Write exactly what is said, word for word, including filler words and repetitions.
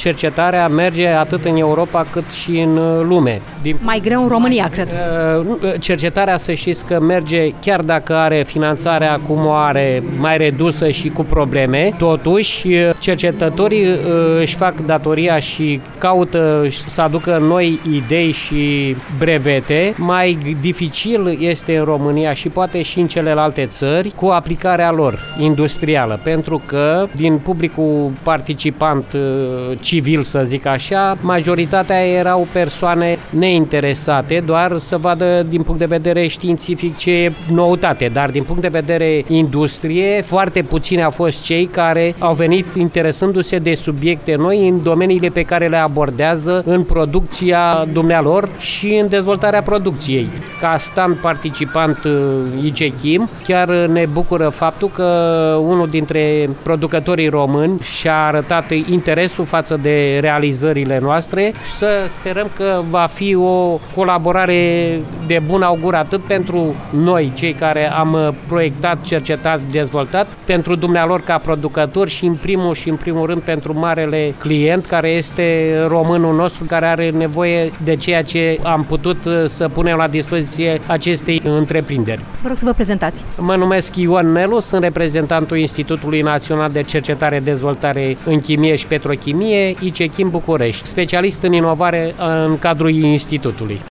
cercetarea merge atât în Europa cât și în lume. Din... Mai greu în România, cred. Cercetarea, să știți că merge, chiar dacă are finanțarea cum o are, mai redusă și cu probleme, totuși cercetătorii își fac datoria și caută să aducă noi idei și brevete. Mai dificil este în România și poate și în celelalte țări cu aplicarea lor industrială, pentru că din publicul participant civil, să zic așa, majoritatea erau persoane neinteresate, doar să vadă din punct de vedere științific ce e noutate, dar din punct de vedere industrie, foarte puțini au fost cei care au venit interesându-se de subiecte noi în domeniile pe care le abordează în producția dumnealor și în dezvoltarea producției. Ca stand participant I C Chim, chiar ne bucură faptul că unul dintre producătorii români și-a arătat interesul față de realizările noastre și să sperăm că va fi o colaborare de bun augur atât pentru noi, cei care am proiectat, cercetat, dezvoltat, pentru dumnealor ca producători și în primul și în primul rând pentru marele client care este românul nostru, care are nevoie de ceea ce am putut să punem la dispoziție acestei întreprinderi. Vă rog să vă prezentați. Mă numesc Ion Nelu, sunt reprezentantul Institutului Național de Cercetare Dezvoltare în Chimie și Petrochimie, I C Chim București, specialist în inovare în cadrul institutului.